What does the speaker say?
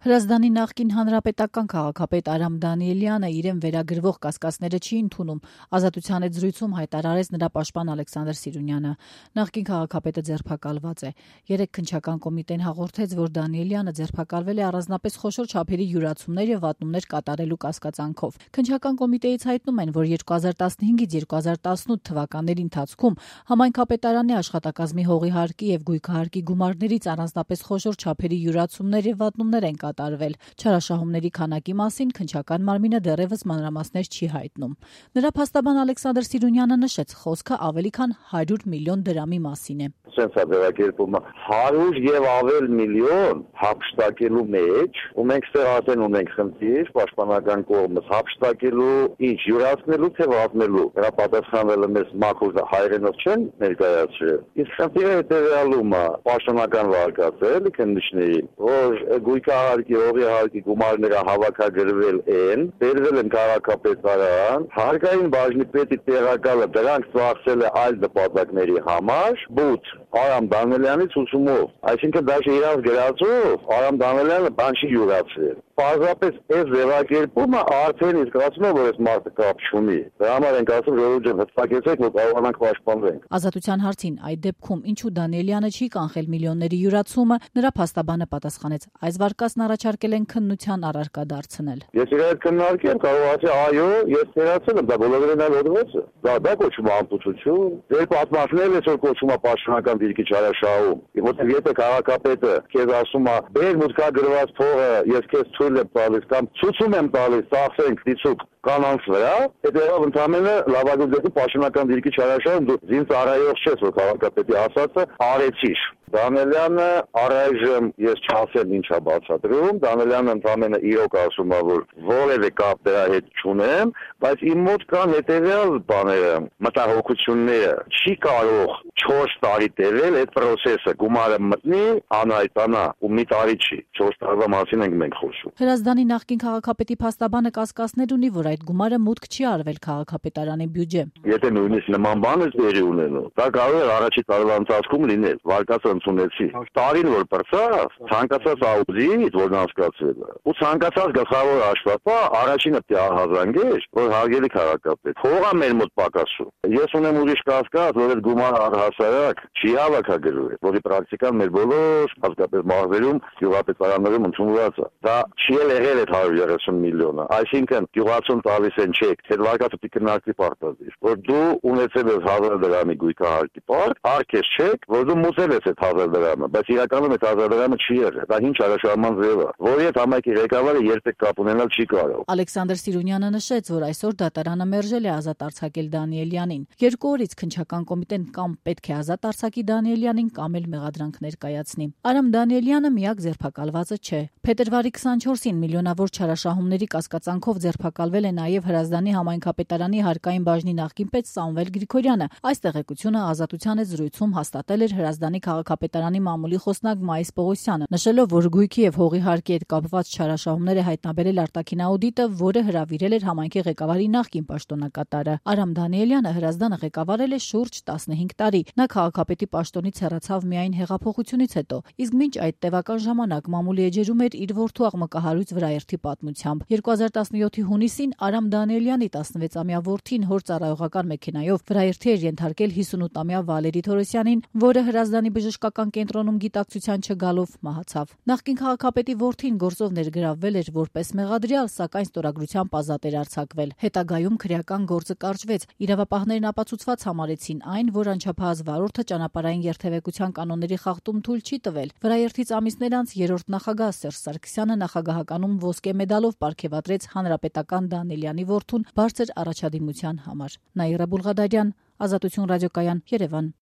Հրազդանի նախկին հանրապետական քաղաքապետ Արամ Դանիելյանը իրեն վերագրվող կասկածները չի ընդունում, Ազատության հետ զրույցում հայտարարեց նրա պաշտպան Ալեքսանդր Սիրունյանը։ Նախկին քաղաքապետը ձերբակալված է։ Երեկ քննչական կոմիտեն հաղորդեց, որ Դանիելյանը ձերբակալվել է առանձնապես խոշոր չափերի յուրացումներ եւ վատնումներ կատարելու կասկածանքով։ Քննչական կոմիտեից հայտնում են, որ 2015-ից 2018 թվականների ընթացքում համայնքապետարանի աշխատակազմի հողի հարկի եւ գույքահարկի գումարներից առանձնապես խոշոր չափերի յուրացումներ եւ վատնումներ են կատարվել։ Չարաշահումների քանակի մասին քննչական մարմինը դեռևս մանրամասներ չի հայտնում։ Նրա փաստաբան Ալեքսանդր Սիրունյանը նշեց, խոսքը ավելի քան 100 միլիոն դրամի մասին է։ Սենց է ձևակերպումը 100 եւ ավել միլիոն հափշտակելու մեջ, ու մենք ստեղ ասեն ունենք խնդիր, պաշտպանական կողմս հափշտակելու, ինչ յուրացնելու թե վատնելու։ Դրա պատասխանելը մեզ մաքուր հայրենով չեն ներկայացրել։ Իսկ խնդիրը հետեւյալում է, պաշտպանական վարկածել քննիչներին, որ գույքահարկի, հողի հարկի գումարները հավաքագրվել են, բերվել են քաղաքապետարան, հարկային բաժնի պետի տեղակալը դրանք ծախսել է այլ նպատակների համար, բութ Արամ Դանիելյանի ցուցումով, այսինքն դա իրավ գրածով Արամ Դանիելյանը բան չի յուրացրել։ Պարզապես այս ձևակերպումը արդեն իսկ ասում է, որ այս մարդը կապ չունի։ Դրա համար ենք ասում, ժողովուրդ ջան, հստակեցեք, որ կարողանանք պաշտպանվենք։ Ազատության հարցին այդ դեպքում ինչու Դանիելյանը չի կանխել միլիոնների յուրացումը, նրա փաստաբանը պատասխանեց. այս վարկածն առաջարկել են քննության առարկա դարձնել։ Ես իր հետ քննարկեմ, կարող ասի, այո, ես վերացել եմ, դա բոլորին էլ օդվեց է։ Դա կոչվում է ամբողջություն։ Ձեր պատմածներն այսօր կոչվում է պաշտպանական դիրքի չարաշահում։ Որտեղ եթե քաղաքապետը քեզ ասում է, «Բեր մուտքագրված փողը ես քեզ թույլ եմ տալիս» կամ «Ցուցում եմ տալիս, ծախսենք դիցուկ» կանանց վրա, հետեւաբար ընդամենը լավագույն դեպքում պաշտպանական դիրքի չարաշահում դու զինծ արայող չես, որ քաղաքապետի ասածը արեցիր։ Դանիելյանը առայժմ ես չասեմ ինչ է բացատրում, Դանիելյանը ընդամենը իրոք ասում է, որ որևէ կապ դրա հետ չունեմ, բայց իմ մոտ կան հետեւյալ բաները, մտահոգությունները, չի կարող 4 տարի տևել այդ process-ը, գումարը մտնի, անհայտանա, ու մի տարի չի, 4 տարվա մասին ենք մենք խոսում։ Հրազդանի նախկին քաղաքապետի փաստաբանը կասկածներ ունի, որ այդ գումարը մուտք չի արվել քաղաքապետարանի բյուջե։ Եթե նույնիսկ նման բան է տեղի ունենում, դա կարող է առաջի տարվա ընթացքում լինել, վարկածը ընդունեցի։ Տարին որ բրծավ, ցանկացած աուդիտ, որն անցկացվել է, ու ցանկացած գլխավոր աշխատա առաջինը հազանգեր, որ հարգելի քաղաքապետ, փողա մեր մոտ պակասում։ Ես ունեմ ուրիշ կասկած, որ այդ գումարը առհասարակ չի հավաքագրվել, որի պրակտիկան մեր բոլոր հատկապես մարզերում, գյուղապետարաններում ընդունված է։ Դա չի եղել այդ 130 միլիոնը, այսինքն գյուղացուն տալիս են չեք, այդ վարկածը պիտի քննարկվի պարտադիր, որ դու ունեցել ես 1000 դրամի գույքահարկի պարկ, արկես չեք, որ դու մուծել ես 1000 դրամը, բայց իրականում այդ 1000 դրամը չի եղել։ Դա ինչ արաշահման ձև է, որի հետ համայնքի ղեկավարը երբեք կապ ունենալ չի կարող։ Ալեքսանդր Սիրունյանը նշեց, որ այսօր դատարանը մերժել է ազատ արձակել Դանիելյանին։ 2 օրից քննչական կոմիտեն կամ պետք է ազատ արձակի Դանիելյանին կամ էլ մեղադրանք ներկայացնի։ Արամ Դանիելյանը միակ ձերբակալվածը չէ։ Փետրվարի 24-ին միլիոնավոր չարաշահումների կասկածանքով ձերբակալվել է նաև Հրազդանի համայնքապետարանի հարկային բաժնի նախկին պետ Սամվել Գրիգորյանը։ Այս տեղեկությունը Ազատության հետ զրույցում հաստատել էր Հրազդանի քաղաքապետարանի մամուլի խոսնակ Մայիս Պողոսյանը, նշելով, որ գույքի եւ հողի հարկի հետ կապված չարաշահումներ է հայտնաբերել արտաքին աուդիտը, որը հրավիրել էր համայնքի ղեկավարի նախկին պաշտոնակատարը։ Արամ Դանիելյանը Հրազդանը ղեկավարել է շուրջ 15 տարի։ Նա քաղաքապետի պաշտոնից հեռացավ միայն հեղափոխությունից հետո, իսկ մինչ այդ տևական ժամանակ մամուլի էջերում էր իր որդու աղմկահարույց Վրաերթի պատմությամբ։ 2017-ի հունիսին Արամ Դանիելյանի 16-ամյա որդին հոր ծառայողական մեքենայով Վրաերթի էր ենթարկել 58-ամյա Վալերի Թորոսյանին, որը Հրազդանի բժշկական կենտրոնում գիտակցության չգալով մահացավ։ Նախկին քաղաքապետի որդին գործով ներգրավվել էր որպես մեղադրյալ, սակայն ստորագրությամբ ազատ էր արձակվել։ Հետագայում քրեական գործը կարճվեց։ Իրավապահներն ապացուցված համարեցին այն, որ անչափահաս վարորդը ճանապարհային երթևեկության կանոնների խախտում թույլ չի տվել։ Վրաերթից ամիսներ անց երրորդ նախագահ Սերժ Սարգսյանը նախագահականում ոսկե մեդալով պարգևատրեց հանրապետական Դանիելյանի որդուն բարձր առաջադիմության համար։ Նաիրա Բուլղադարյան, Ազատություն ռադիոկայան, Երևան։